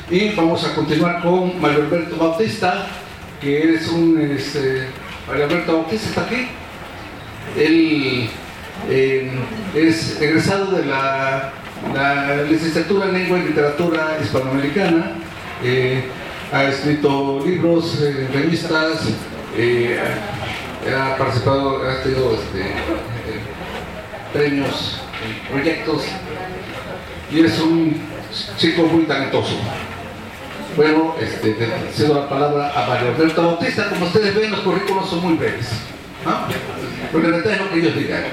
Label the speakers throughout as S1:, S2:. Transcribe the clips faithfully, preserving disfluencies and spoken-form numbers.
S1: Y vamos a continuar con Mario Alberto Bautista, que es un... Este, Mario Alberto Bautista está aquí. Él eh, es egresado de la, la licenciatura en Lengua y Literatura Hispanoamericana. Eh, ha escrito libros, eh, revistas, eh, ha participado, ha tenido este, eh, premios, eh, proyectos, y es un chico muy talentoso. Bueno, este, cedo la palabra a Mario Alberto Bautista. Como ustedes ven, los currículos son muy breves, ¿no? Porque en realidad es lo que ellos digan.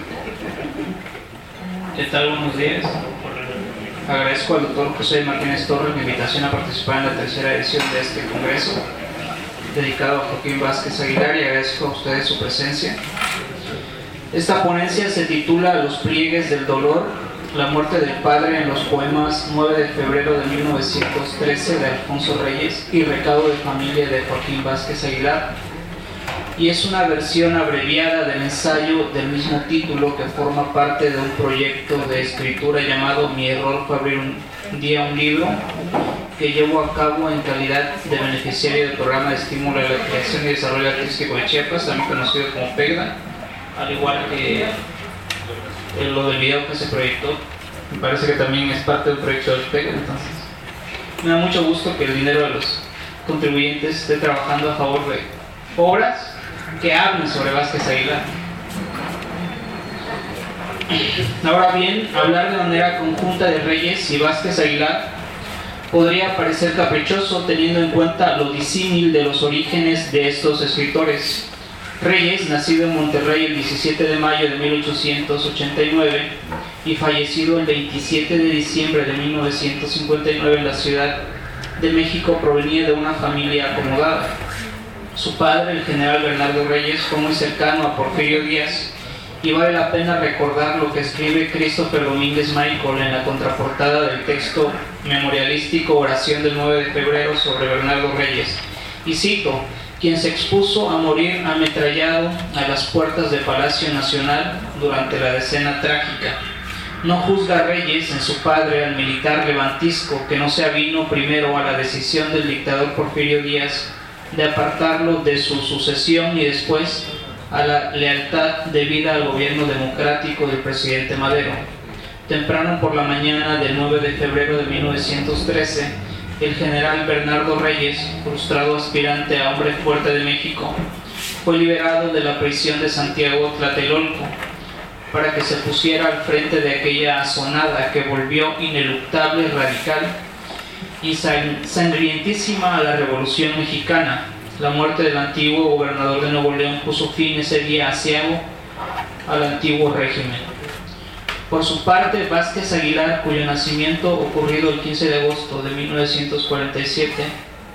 S2: ¿Qué tal? Buenos días. Agradezco al doctor José Martínez Torres la invitación a participar en la tercera edición de este congreso dedicado a Joaquín Vázquez Aguilar, y agradezco a ustedes su presencia. Esta ponencia se titula Los pliegues del dolor, la muerte del padre en los poemas nueve de febrero de mil novecientos trece de Alfonso Reyes y recado de familia de Joaquín Vázquez Aguilar, y es una versión abreviada del ensayo del mismo título que forma parte de un proyecto de escritura llamado Mi error fue abrir un día un libro, que llevo a cabo en calidad de beneficiario del programa de estímulo a la creación y desarrollo artístico de Chiapas, también conocido como PEGDA, al igual que lo del video que se proyectó. Me parece que también es parte del proyecto del PEGDA. Entonces me da mucho gusto que el dinero de los contribuyentes esté trabajando a favor de obras que hablen sobre Vázquez Aguilar. Ahora bien, hablar de manera conjunta de Reyes y Vázquez Aguilar podría parecer caprichoso teniendo en cuenta lo disímil de los orígenes de estos escritores. Reyes, nacido en Monterrey el diecisiete de mayo de mil ochocientos ochenta y nueve y fallecido el veintisiete de diciembre de mil novecientos cincuenta y nueve en la Ciudad de México, provenía de una familia acomodada. Su padre, el general Bernardo Reyes, fue muy cercano a Porfirio Díaz, y vale la pena recordar lo que escribe Christopher Domínguez Michael en la contraportada del texto memorialístico Oración del nueve de febrero sobre Bernardo Reyes. Y cito: quien se expuso a morir ametrallado a las puertas del Palacio Nacional durante la decena trágica. No juzga a Reyes en su padre al militar levantisco que no se avino primero a la decisión del dictador Porfirio Díaz de apartarlo de su sucesión y después a la lealtad debida al gobierno democrático del presidente Madero. Temprano por la mañana del nueve de febrero de mil novecientos trece, el general Bernardo Reyes, frustrado aspirante a hombre fuerte de México, fue liberado de la prisión de Santiago Tlatelolco para que se pusiera al frente de aquella azonada que volvió ineluctable, radical y sangrientísima a la Revolución Mexicana. La muerte del antiguo gobernador de Nuevo León puso fin ese día aciago al antiguo régimen. Por su parte, Vázquez Aguilar, cuyo nacimiento ocurrido el quince de agosto de mil novecientos cuarenta y siete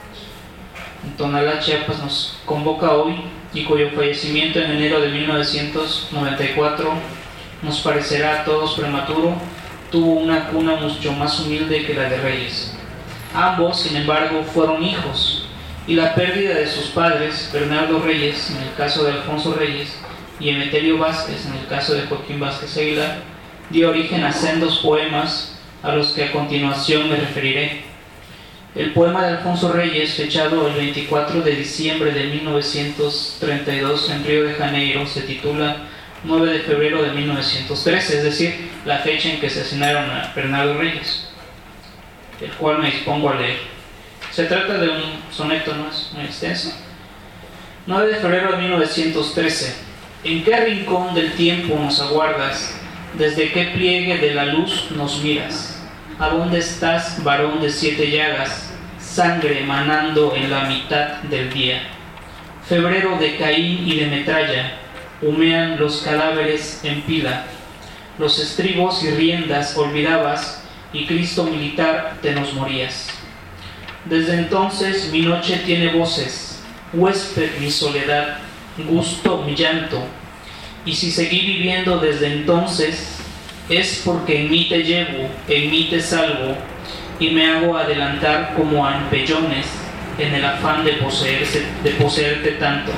S2: en Tonalá, Chiapas, nos convoca hoy, y cuyo fallecimiento en enero de mil novecientos noventa y cuatro nos parecerá a todos prematuro, tuvo una cuna mucho más humilde que la de Reyes. Ambos, sin embargo, fueron hijos, y la pérdida de sus padres, Bernardo Reyes en el caso de Alfonso Reyes y Emeterio Vázquez en el caso de Joaquín Vázquez Aguilar, dio origen a sendos poemas a los que a continuación me referiré. El poema de Alfonso Reyes, fechado el veinticuatro de diciembre de mil novecientos treinta y dos en Río de Janeiro, se titula nueve de febrero de mil novecientos trece, es decir, la fecha en que asesinaron a Bernardo Reyes, el cual me dispongo a leer. Se trata de un soneto, no es muy extenso. nueve de febrero de mil novecientos trece. ¿En qué rincón del tiempo nos aguardas? ¿Desde qué pliegue de la luz nos miras? ¿A dónde estás, varón de siete llagas, sangre manando en la mitad del día? Febrero de Caín y de metralla, humean los cadáveres en pila. Los estribos y riendas olvidabas, y Cristo militar te nos morías. Desde entonces mi noche tiene voces, huésped mi soledad, gusto mi llanto, y si seguí viviendo desde entonces, es porque en mí te llevo, en mí te salvo, y me hago adelantar como a empellones en el afán de, poseerse, de poseerte tanto.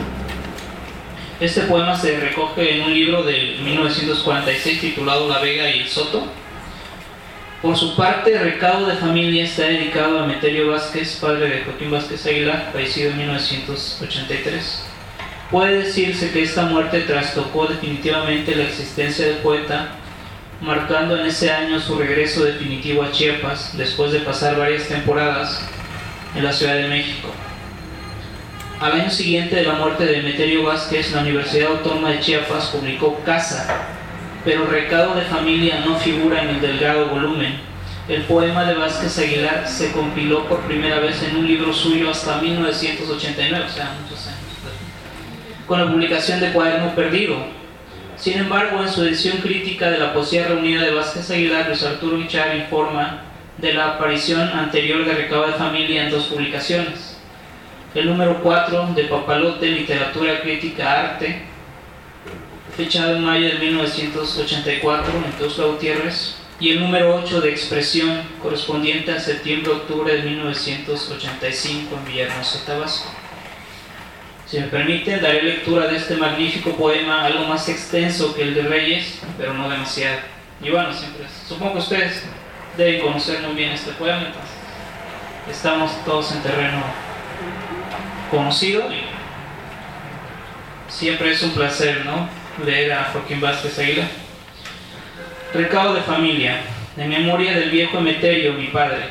S2: Este poema se recoge en un libro de mil novecientos cuarenta y seis titulado La Vega y el Soto, Por su parte, Recado de Familia está dedicado a Emeterio Vázquez, padre de Joaquín Vázquez Aguilar, fallecido en mil novecientos ochenta y tres. Puede decirse que esta muerte trastocó definitivamente la existencia del poeta, marcando en ese año su regreso definitivo a Chiapas, después de pasar varias temporadas en la Ciudad de México. Al año siguiente de la muerte de Emeterio Vázquez, la Universidad Autónoma de Chiapas publicó Casa, pero Recado de Familia no figura en el delgado volumen. El poema de Vázquez Aguilar se compiló por primera vez en un libro suyo hasta mil novecientos ochenta y nueve, o sea, muchos años, con la publicación de Cuaderno Perdido. Sin embargo, en su edición crítica de la poesía reunida de Vázquez Aguilar, Luis Arturo Guichard informa de la aparición anterior de Recado de Familia en dos publicaciones. El número cuatro de Papalote, Literatura Crítica Arte, fechado en mayo de mil novecientos ochenta y cuatro en Tuxtla Gutiérrez, y el número ocho de Expresión, correspondiente a septiembre-octubre de mil novecientos ochenta y cinco en Villahermosa, Tabasco. Si me permiten, daré lectura de este magnífico poema, algo más extenso que el de Reyes, pero no demasiado. Y bueno, siempre, supongo que ustedes deben conocer muy bien este poema, entonces estamos todos en terreno conocido y siempre es un placer, ¿no?, leer a Joaquín Vázquez Aguilar. Recado de Familia, de memoria del viejo Emeterio, mi padre.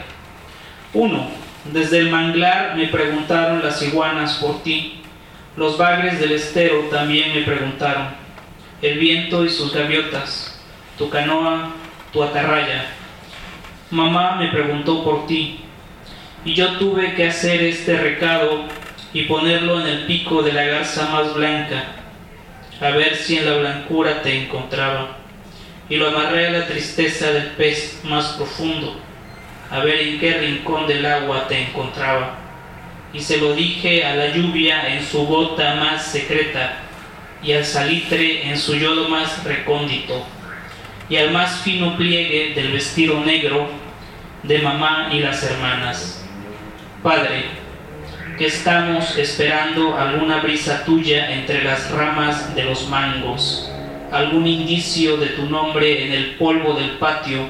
S2: uno. Desde el manglar me preguntaron las iguanas por ti, los bagres del estero también me preguntaron, el viento y sus gaviotas, tu canoa, tu atarraya. Mamá me preguntó por ti, y yo tuve que hacer este recado y ponerlo en el pico de la garza más blanca, a ver si en la blancura te encontraba, y lo amarré a la tristeza del pez más profundo, a ver en qué rincón del agua te encontraba, y se lo dije a la lluvia en su gota más secreta, y al salitre en su yodo más recóndito, y al más fino pliegue del vestido negro de mamá y las hermanas. Padre, que estamos esperando alguna brisa tuya entre las ramas de los mangos, algún indicio de tu nombre en el polvo del patio,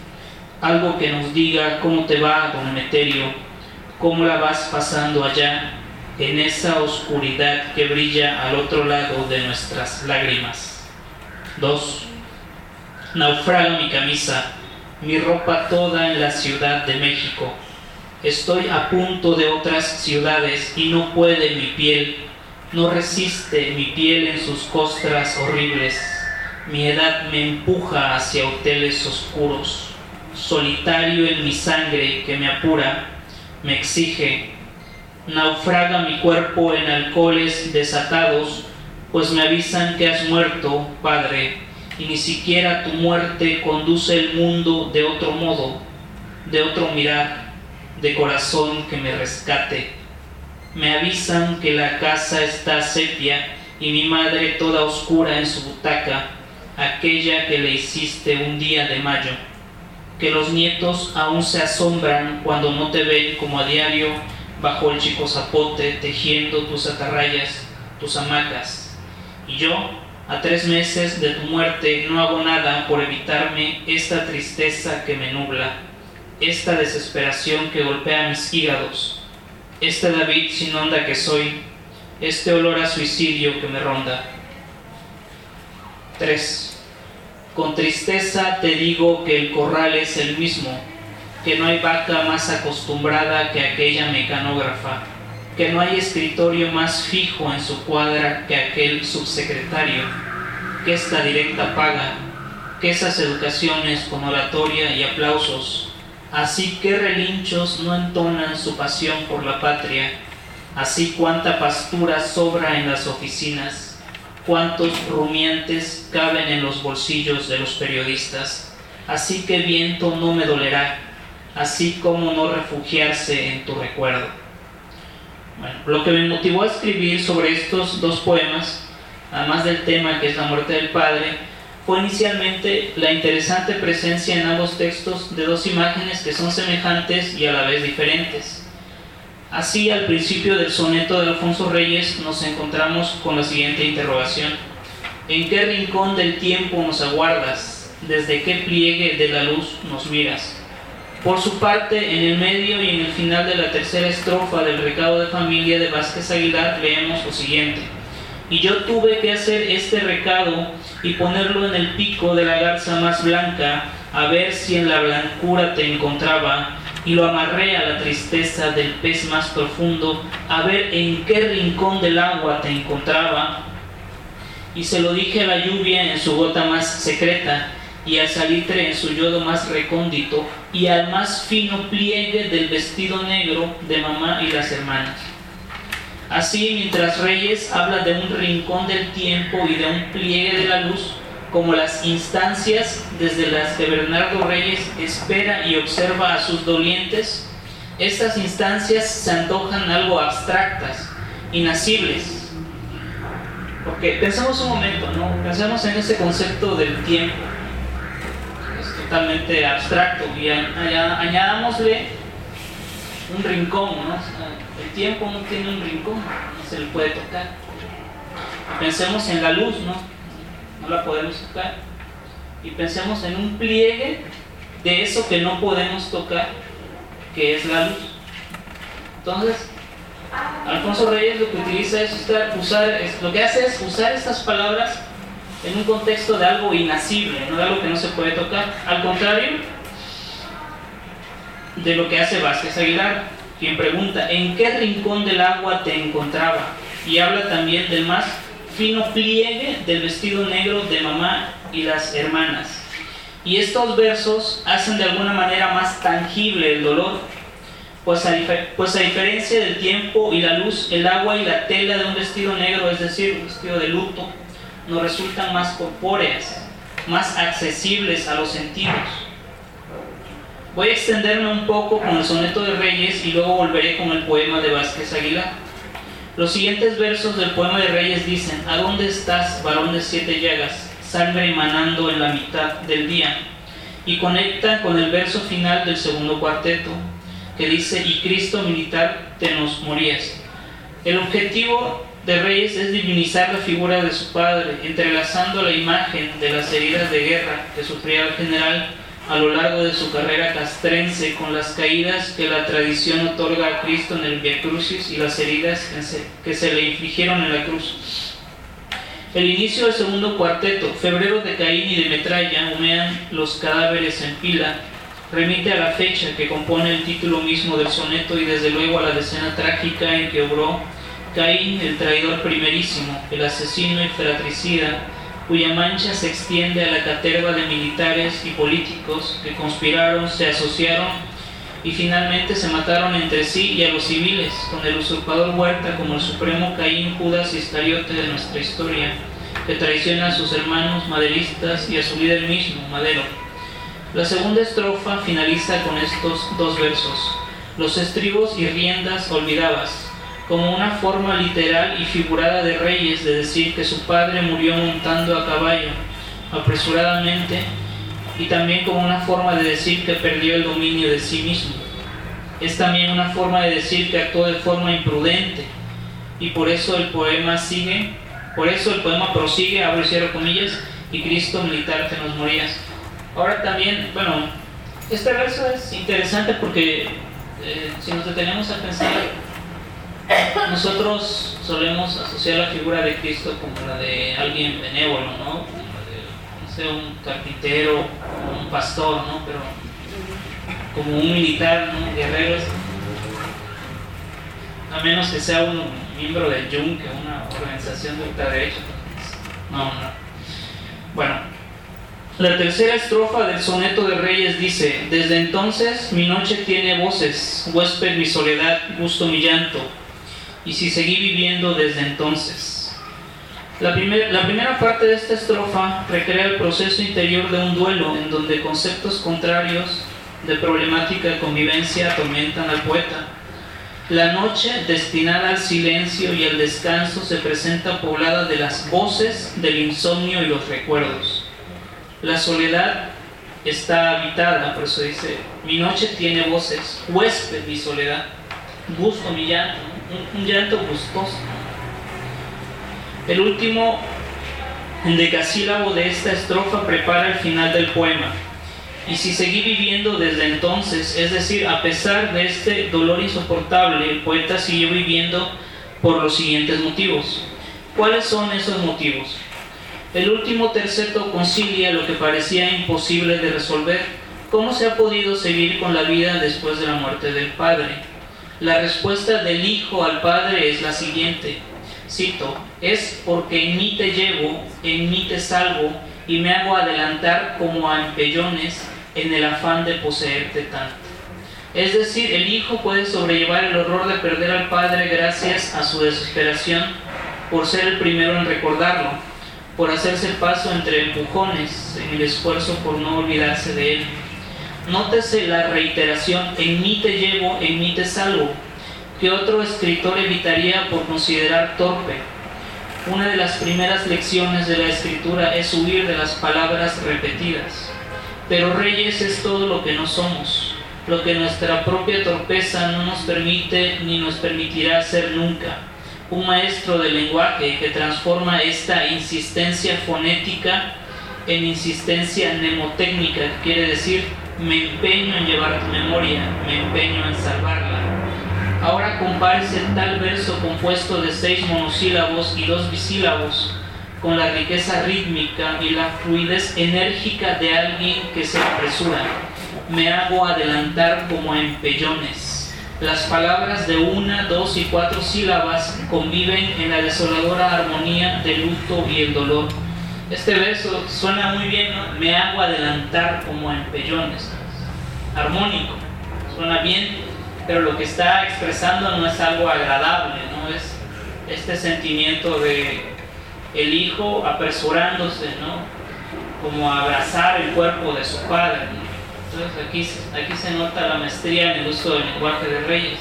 S2: algo que nos diga cómo te va, don Emeterio, cómo la vas pasando allá, en esa oscuridad que brilla al otro lado de nuestras lágrimas. dos. Naufraga mi camisa, mi ropa toda en la Ciudad de México. Estoy a punto de otras ciudades y no puede mi piel, no resiste mi piel en sus costras horribles. Mi edad me empuja hacia hoteles oscuros, solitario en mi sangre que me apura, me exige. Naufraga mi cuerpo en alcoholes desatados, pues me avisan que has muerto, Padre, y ni siquiera tu muerte conduce el mundo de otro modo, de otro mirar, de corazón que me rescate. Me avisan que la casa está sepia y mi madre toda oscura en su butaca, aquella que le hiciste un día de mayo, que los nietos aún se asombran cuando no te ven como a diario bajo el chico zapote tejiendo tus atarrayas, tus hamacas, y yo, a tres meses de tu muerte, no hago nada por evitarme esta tristeza que me nubla, esta desesperación que golpea mis hígados, este David sin onda que soy, este olor a suicidio que me ronda. tres. Con tristeza te digo que el corral es el mismo, que no hay vaca más acostumbrada que aquella mecanógrafa, que no hay escritorio más fijo en su cuadra que aquel subsecretario, que esta directa paga, que esas educaciones con oratoria y aplausos, así que relinchos no entonan su pasión por la patria, así cuánta pastura sobra en las oficinas, cuántos rumiantes caben en los bolsillos de los periodistas, así que viento no me dolerá, así como no refugiarse en tu recuerdo. Bueno, lo que me motivó a escribir sobre estos dos poemas, además del tema que es la muerte del padre, fue inicialmente la interesante presencia en ambos textos de dos imágenes que son semejantes y a la vez diferentes. Así, al principio del soneto de Alfonso Reyes nos encontramos con la siguiente interrogación: ¿en qué rincón del tiempo nos aguardas? ¿desde qué pliegue de la luz nos miras? Por su parte, en el medio y en el final de la tercera estrofa del recado de familia de Vázquez Aguilar leemos lo siguiente: y yo tuve que hacer este recado y ponerlo en el pico de la garza más blanca, a ver si en la blancura te encontraba, y lo amarré a la tristeza del pez más profundo, a ver en qué rincón del agua te encontraba, y se lo dije a la lluvia en su gota más secreta, y al salitre en su yodo más recóndito, y al más fino pliegue del vestido negro de mamá y las hermanas. Así, mientras Reyes habla de un rincón del tiempo y de un pliegue de la luz, como las instancias desde las que Bernardo Reyes espera y observa a sus dolientes, estas instancias se antojan algo abstractas, inacibles. Porque pensemos un momento, ¿no? Pensemos en ese concepto del tiempo. Es totalmente abstracto y añadámosle un rincón, ¿no? O sea, el tiempo no tiene un rincón, no se le puede tocar. Pensemos en la luz, ¿no? No la podemos tocar. Y pensemos en un pliegue de eso que no podemos tocar, que es la luz. Entonces, Alfonso Reyes lo que utiliza es usar, usar es, lo que hace es usar estas palabras en un contexto de algo inacible, no de algo que no se puede tocar. Al contrario de lo que hace Vázquez Aguilar, quien pregunta: ¿en qué rincón del agua te encontraba? Y habla también del más fino pliegue del vestido negro de mamá y las hermanas. Y estos versos hacen de alguna manera más tangible el dolor, pues a, difer- pues a diferencia del tiempo y la luz, el agua y la tela de un vestido negro, es decir, un vestido de luto, nos resultan más corpóreas, más accesibles a los sentidos. Voy a extenderme un poco con el soneto de Reyes y luego volveré con el poema de Vázquez Aguilar. Los siguientes versos del poema de Reyes dicen: ¿a dónde estás, varón de siete llagas, sangre emanando en la mitad del día? Y conecta con el verso final del segundo cuarteto, que dice: y Cristo militar te nos morías. El objetivo de Reyes es divinizar la figura de su padre, entrelazando la imagen de las heridas de guerra que sufría el general a lo largo de su carrera castrense con las caídas que la tradición otorga a Cristo en el Via Crucis y las heridas que se, que se le infligieron en la cruz. El inicio del segundo cuarteto, febrero de Caín y de metralla, humean los cadáveres en pila, remite a la fecha que compone el título mismo del soneto y desde luego a la decena trágica en que obró Caín, el traidor primerísimo, el asesino y fratricida, cuya mancha se extiende a la caterva de militares y políticos que conspiraron, se asociaron y finalmente se mataron entre sí y a los civiles, con el usurpador Huerta como el supremo Caín Judas Iscariote de nuestra historia, que traiciona a sus hermanos maderistas y a su líder mismo, Madero. La segunda estrofa finaliza con estos dos versos: los estribos y riendas olvidabas, como una forma literal y figurada de Reyes de decir que su padre murió montando a caballo apresuradamente, y también como una forma de decir que perdió el dominio de sí mismo. Es también una forma de decir que actuó de forma imprudente, y por eso el poema sigue, por eso el poema prosigue, abro y cierro comillas, y Cristo militar te nos morías. Ahora también, bueno, este verso es interesante porque eh, si nos detenemos a pensar, nosotros solemos asociar la figura de Cristo como la de alguien benévolo, ¿no? Como la de, no sé, un carpintero o un pastor, ¿no? Pero como un militar, ¿no? Guerrero, a menos que sea un miembro del Yunque, una organización de ultraderecha. No, no. Bueno, la tercera estrofa del soneto de Reyes dice: desde entonces mi noche tiene voces, huésped mi soledad, gusto mi llanto, y si seguí viviendo desde entonces. La, primer, la primera parte de esta estrofa recrea el proceso interior de un duelo en donde conceptos contrarios de problemática de convivencia atormentan al poeta. La noche, destinada al silencio y al descanso, se presenta poblada de las voces del insomnio y los recuerdos. La soledad está habitada, por eso dice: mi noche tiene voces, huésped mi soledad, gusto mi llanto, un, un llanto gustoso. El último El decasílabo de esta estrofa prepara el final del poema. Y si seguí viviendo desde entonces, es decir, a pesar de este dolor insoportable, el poeta siguió viviendo por los siguientes motivos. ¿Cuáles son esos motivos? El último terceto concilia lo que parecía imposible de resolver. ¿Cómo se ha podido seguir con la vida después de la muerte del padre? La respuesta del hijo al padre es la siguiente. Cito: es porque en mí te llevo, en mí te salvo, y me hago adelantar como a empellones en el afán de poseerte tanto. Es decir, el hijo puede sobrellevar el horror de perder al padre gracias a su desesperación por ser el primero en recordarlo, por hacerse paso entre empujones en el esfuerzo por no olvidarse de él. Nótese la reiteración: en mí te llevo, en mí te salvo, que otro escritor evitaría por considerar torpe. Una de las primeras lecciones de la escritura es huir de las palabras repetidas. Pero Reyes es todo lo que no somos, lo que nuestra propia torpeza no nos permite ni nos permitirá ser nunca. Un maestro del lenguaje que transforma esta insistencia fonética en insistencia mnemotécnica, que quiere decir: me empeño en llevar tu memoria, me empeño en salvarla. Ahora compárese tal verso compuesto de seis monosílabos y dos bisílabos con la riqueza rítmica y la fluidez enérgica de alguien que se apresura. Me hago adelantar como a empellones. Las palabras de una, dos y cuatro sílabas conviven en la desoladora armonía del luto y el dolor. Este verso suena muy bien, ¿no? Me hago adelantar como a empellones. Armónico, suena bien, pero lo que está expresando no es algo agradable, ¿no? Es este sentimiento de el hijo apresurándose, ¿no? Como a abrazar el cuerpo de su padre, ¿no? Entonces aquí, aquí se nota la maestría en el uso del lenguaje de Reyes.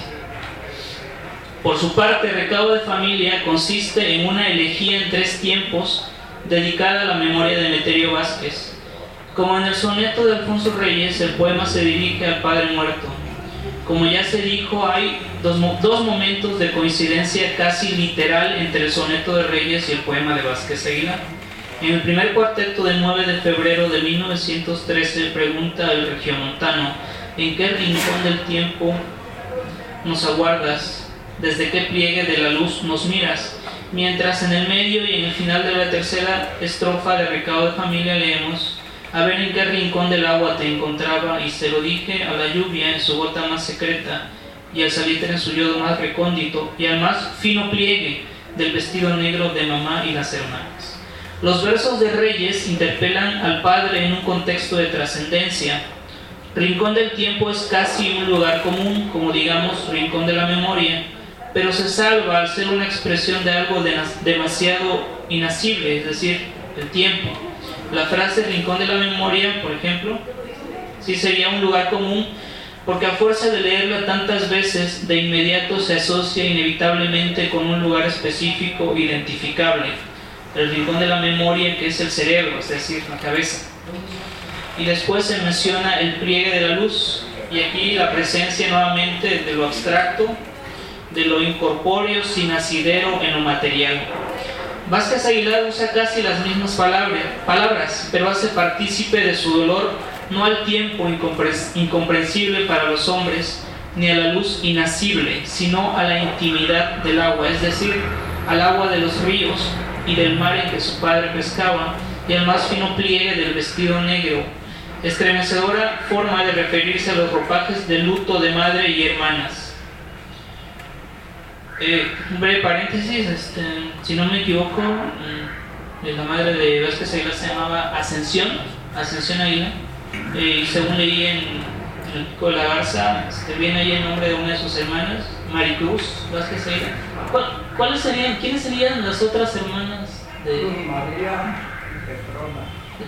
S2: Por su parte, Recado de Familia consiste en una elegía en tres tiempos dedicada a la memoria de Emeterio Vázquez. Como en el soneto de Alfonso Reyes, el poema se dirige al padre muerto. Como ya se dijo, hay dos, dos momentos de coincidencia casi literal entre el soneto de Reyes y el poema de Vázquez Aguilar. En el primer cuarteto del nueve de febrero de mil novecientos trece pregunta el regiomontano: ¿en qué rincón del tiempo nos aguardas? ¿Desde qué pliegue de la luz nos miras? Mientras en el medio y en el final de la tercera estrofa de Recado de Familia leemos: a ver en qué rincón del agua te encontraba, y se lo dije a la lluvia en su gota más secreta, y al salitre en su yodo más recóndito, y al más fino pliegue del vestido negro de mamá y las hermanas. Los versos de Reyes interpelan al padre en un contexto de trascendencia. Rincón del tiempo es casi un lugar común, como digamos rincón de la memoria, pero se salva al ser una expresión de algo de demasiado inasible, es decir, el tiempo. La frase rincón de la memoria, por ejemplo, sí sería un lugar común, porque a fuerza de leerla tantas veces, de inmediato se asocia inevitablemente con un lugar específico identificable. El rincón de la memoria, que es el cerebro, es decir, la cabeza. Y después se menciona el pliegue de la luz, y aquí la presencia nuevamente de lo abstracto, de lo incorpóreo sin asidero en lo material. Vázquez Aguilar usa casi las mismas palabras, palabras, pero hace partícipe de su dolor no al tiempo incomprensible para los hombres, ni a la luz inasible, sino a la intimidad del agua, es decir, al agua de los ríos y del mar en que su padre pescaba, y al más fino pliegue del vestido negro. Estremecedora forma de referirse a los ropajes de luto de madre y hermanas. Eh, un breve paréntesis, este, si no me equivoco, eh, la madre de Vázquez Aguilar se llamaba Ascensión, Ascensión Aguilar, eh, y según leí en, en el Pico de la Garza, este, viene ahí el nombre de una de sus hermanas, Maricruz Vázquez Aguilar. ¿Cuál, ¿Cuáles serían, quiénes serían las otras hermanas de
S3: María y Petrona?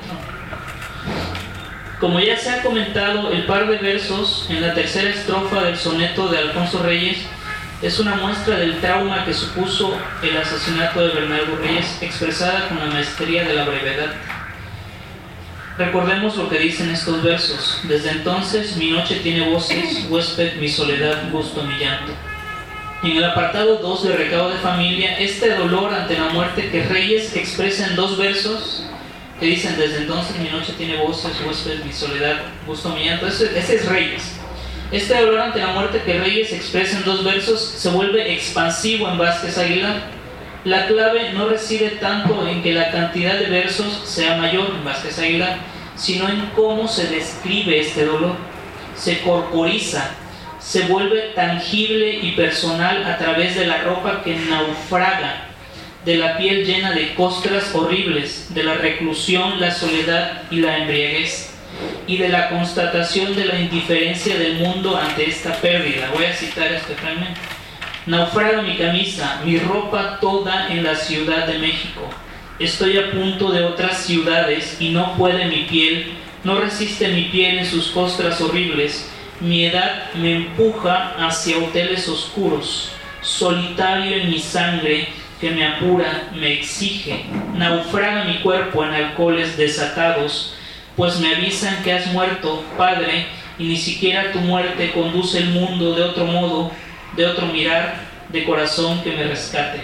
S2: Como ya se ha comentado, el par de versos en la tercera estrofa del soneto de Alfonso Reyes es una muestra del trauma que supuso el asesinato de Bernardo Reyes, expresada con la maestría de la brevedad. Recordemos lo que dicen estos versos: desde entonces mi noche tiene voces, huésped mi soledad, gusto mi llanto. En el apartado dos de Recado de Familia, este dolor ante la muerte que Reyes expresa en dos versos que dicen: desde entonces mi noche tiene voces, huéspedes mi soledad, gusto mi llanto. Ese, ese es Reyes. Este dolor ante la muerte que Reyes expresa en dos versos se vuelve expansivo en Vázquez Aguilar. La clave no reside tanto en que la cantidad de versos sea mayor en Vázquez Aguilar, sino en cómo se describe este dolor. Se corporiza, se vuelve tangible y personal a través de la ropa que naufraga, de la piel llena de costras horribles, de la reclusión, la soledad y la embriaguez, y de la constatación de la indiferencia del mundo ante esta pérdida. Voy a citar este fragmento. Naufraga mi camisa, mi ropa toda en la Ciudad de México. Estoy a punto de otras ciudades y no puede mi piel, no resiste mi piel en sus costras horribles. Mi edad me empuja hacia hoteles oscuros, solitario en mi sangre que me apura, me exige. Naufraga mi cuerpo en alcoholes desatados, pues me avisan que has muerto, Padre, y ni siquiera tu muerte conduce el mundo de otro modo, de otro mirar, de corazón que me rescate.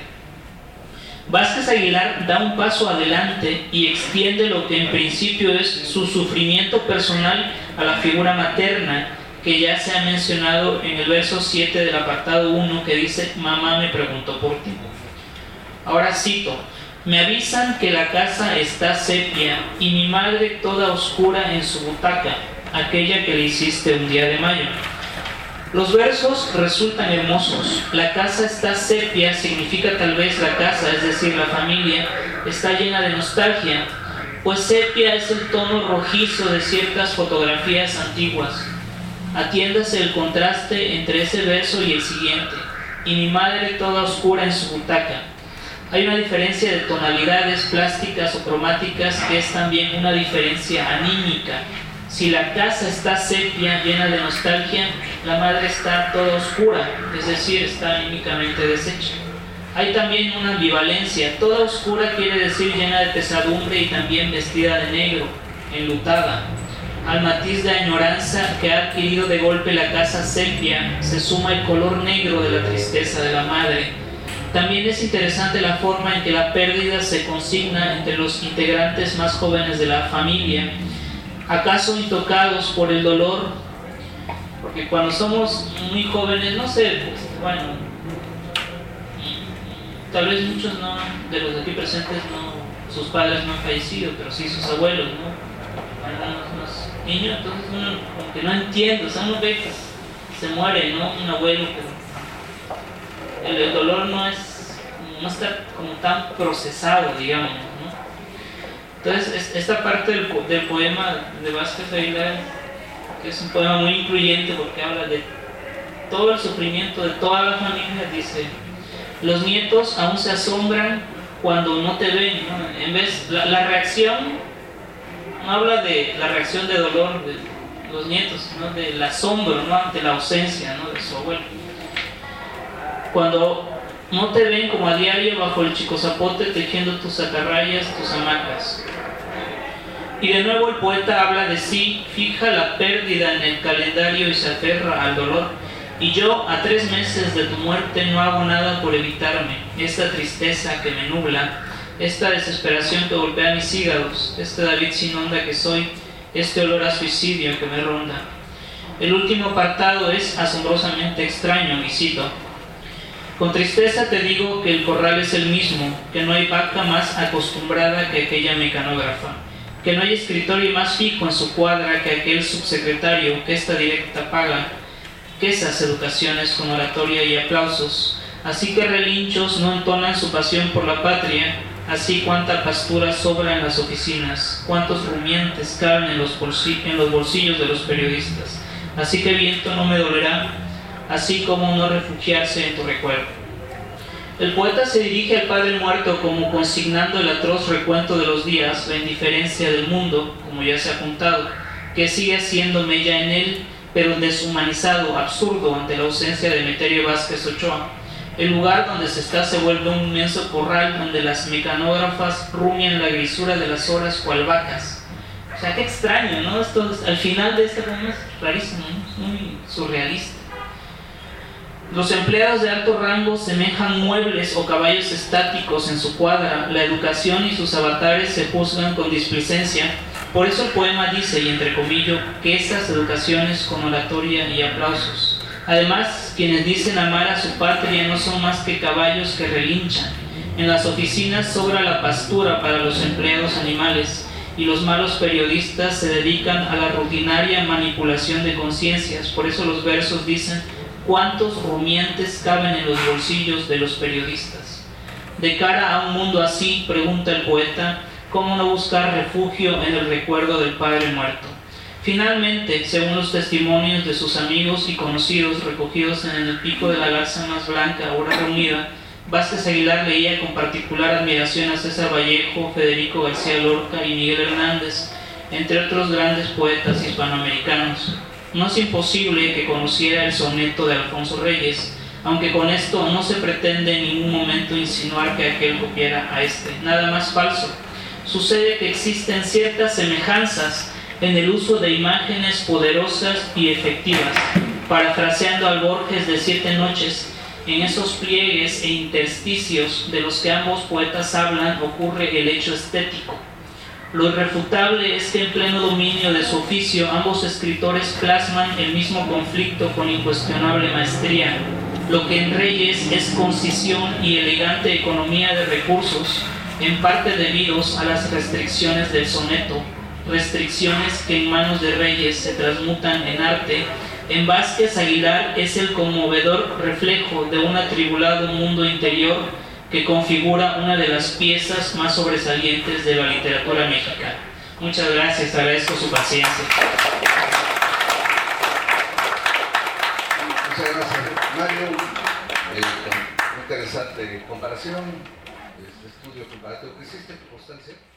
S2: Vázquez Aguilar da un paso adelante y extiende lo que en principio es su sufrimiento personal a la figura materna, que ya se ha mencionado en el verso siete del apartado uno, que dice: mamá me preguntó por ti. Ahora cito: me avisan que la casa está sepia y mi madre toda oscura en su butaca, aquella que le hiciste un día de mayo. Los versos resultan hermosos. La casa está sepia significa tal vez la casa, es decir, la familia, está llena de nostalgia, pues sepia es el tono rojizo de ciertas fotografías antiguas. Atiéndase el contraste entre ese verso y el siguiente: y mi madre toda oscura en su butaca. Hay una diferencia de tonalidades plásticas o cromáticas que es también una diferencia anímica. Si la casa está sepia, llena de nostalgia, la madre está toda oscura, es decir, está anímicamente deshecha. Hay también una ambivalencia. Toda oscura quiere decir llena de pesadumbre y también vestida de negro, enlutada. Al matiz de añoranza que ha adquirido de golpe la casa sepia, se suma el color negro de la tristeza de la madre. También es interesante la forma en que la pérdida se consigna entre los integrantes más jóvenes de la familia, acaso intocados por el dolor, porque cuando somos muy jóvenes, no sé, pues, bueno, tal vez muchos no, de los de aquí presentes, no, sus padres no han fallecido, pero sí sus abuelos, ¿no? Algunos unos niños, entonces uno como que no entiende, o sea, uno ve que se muere, ¿no? Un abuelo, pero el, el dolor no es, no está como tan procesado, digamos, ¿no? Entonces, esta parte del, del poema de Vázquez Aguilar, que es un poema muy incluyente porque habla de todo el sufrimiento de toda la familia, dice: los nietos aún se asombran cuando no te ven, ¿no? En vez, la, la reacción, no habla de la reacción de dolor de los nietos, sino del asombro, ¿no? Ante la ausencia, ¿no? De su abuelo. Cuando no te ven como a diario bajo el chicozapote tejiendo tus atarrayas, tus hamacas. Y de nuevo el poeta habla de sí, fija la pérdida en el calendario y se aferra al dolor. Y yo, a tres meses de tu muerte, no hago nada por evitarme esta tristeza que me nubla, esta desesperación que golpea mis hígados, este David sin onda que soy, este olor a suicidio que me ronda. El último apartado es asombrosamente extraño, y cito: con tristeza te digo que el corral es el mismo, que no hay vaca más acostumbrada que aquella mecanógrafa, que no hay escritorio más fijo en su cuadra que aquel subsecretario que esta directa paga, que esas educaciones con oratoria y aplausos, así que relinchos no entonan su pasión por la patria, así cuánta pastura sobra en las oficinas, cuántos rumiantes caben en los, bolsillos, en los bolsillos de los periodistas, así que viento no me dolerá, así como no refugiarse en tu recuerdo. El poeta se dirige al padre muerto como consignando el atroz recuento de los días, la indiferencia del mundo, como ya se ha apuntado, que sigue siendo mella en él, pero deshumanizado, absurdo ante la ausencia de Emeterio Vázquez Ochoa. El lugar donde se está se vuelve un inmenso corral donde las mecanógrafas rumian la grisura de las horas cual vacas. O sea, qué extraño, ¿no? Esto es, al final de este poema es rarísimo, ¿no? Es muy surrealista. Los empleados de alto rango semejan muebles o caballos estáticos en su cuadra. La educación y sus avatares se juzgan con displicencia. Por eso el poema dice, y entre comillas, que estas educaciones con oratoria y aplausos. Además, quienes dicen amar a su patria no son más que caballos que relinchan. En las oficinas sobra la pastura para los empleados animales, y los malos periodistas se dedican a la rutinaria manipulación de conciencias. Por eso los versos dicen: ¿cuántos rumiantes caben en los bolsillos de los periodistas? De cara a un mundo así, pregunta el poeta, ¿cómo no buscar refugio en el recuerdo del padre muerto? Finalmente, según los testimonios de sus amigos y conocidos recogidos en el pico de la garza más blanca, ahora reunida, Vázquez Aguilar leía con particular admiración a César Vallejo, Federico García Lorca y Miguel Hernández, entre otros grandes poetas hispanoamericanos. No es imposible que conociera el soneto de Alfonso Reyes, aunque con esto no se pretende en ningún momento insinuar que aquel copiara a este. Nada más falso. Sucede que existen ciertas semejanzas en el uso de imágenes poderosas y efectivas. Parafraseando al Borges de Siete Noches, en esos pliegues e intersticios de los que ambos poetas hablan ocurre el hecho estético. Lo irrefutable es que en pleno dominio de su oficio ambos escritores plasman el mismo conflicto con incuestionable maestría. Lo que en Reyes es concisión y elegante economía de recursos, en parte debidos a las restricciones del soneto, restricciones que en manos de Reyes se transmutan en arte, en Vázquez Aguilar es el conmovedor reflejo de un atribulado mundo interior que configura una de las piezas más sobresalientes de la literatura mexicana. Muchas gracias, agradezco su paciencia.
S1: Muchas gracias, Mario. Eh, interesante comparación, este estudio comparativo que hiciste, constancia.